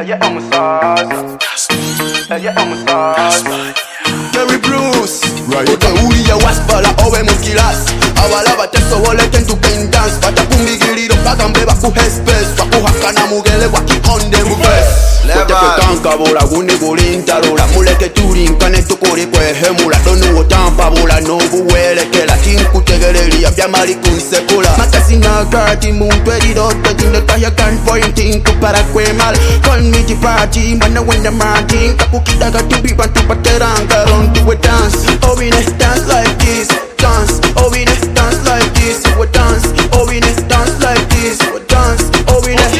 ella es umusaza, ella es umusaza. Terry Bruce, right. Utahuria wasbala owe mukilas abala batesobole kentu kendance batakumbigiriro bagambe bakuhespes bakuhakana mugele wakikonde mubes tekwetankabula guni bulintalola muleke tulinkane tukuli kwehemula donuwo tampabula nobuwelekela tinkutegereria byamali kunsekula makasinagati muntu eriroto tindotahyagan pointing para kwemal kolmiji party mbana wenda martin kakukidagati bantu bateranga do a dance, oh we dance like this, dance, oh we dance like this, we dance, oh we dance like this, we dance, oh we dance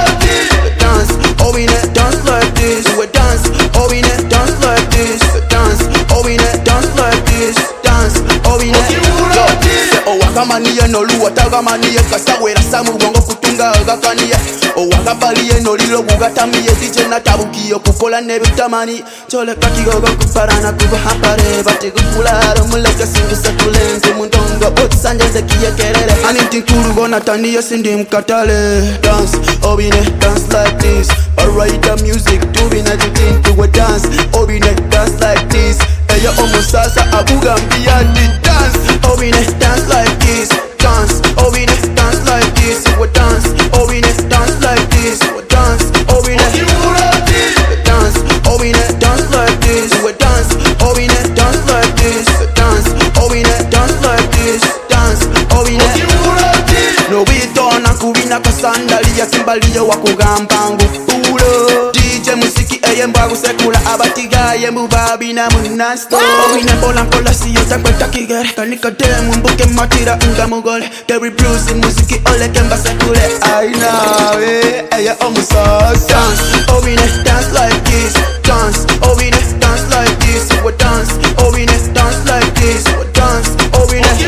oh we dance like this, we dance, oh we dance like this, dance, oh we dance like this, dance, oh we oh wakamaniye noluwa tagamaniye kasawera samu bongo kutunga agakaniye oh wakapaliye nolilo kugatamiye DJ natabukiyo kukola nebitamani chole kakigogo kuparana kubahampare batigupularo muleke singisa tulente mundongo botsanje zekiye kerere anything turubona taniye sindi mkatale dance oh we dance like this alright the music doing anything to a dance oh we dance like this eya omusasa abugambia di dance oh we dance like this dance oh we dance like this we dance oh we dance like this we dance oh we dance oh we dance like this we dance oh we dance like this dance oh we dance like this dance oh we no bitona kubina kasandalia kimbalia wakugamba ngupulo DJ musiki eyemba gusekula abatigaye mubabina munasto wina bola kola siyo takweta kigere kanika demu mbuke matira unga mugole Terry Bruce musiki ole kemba sekule I know it eya omusasa dance oh we dance like this dance oh we dance like this we dance oh we dance like this we dance oh we dance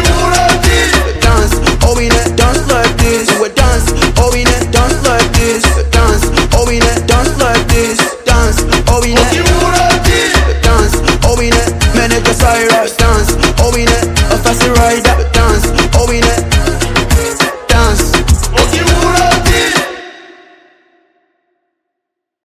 oh we dance like this we dance oh we dance like this dance oh we dance like this dance oh we dance oh we Manager Cyrus dance oh we a fast rider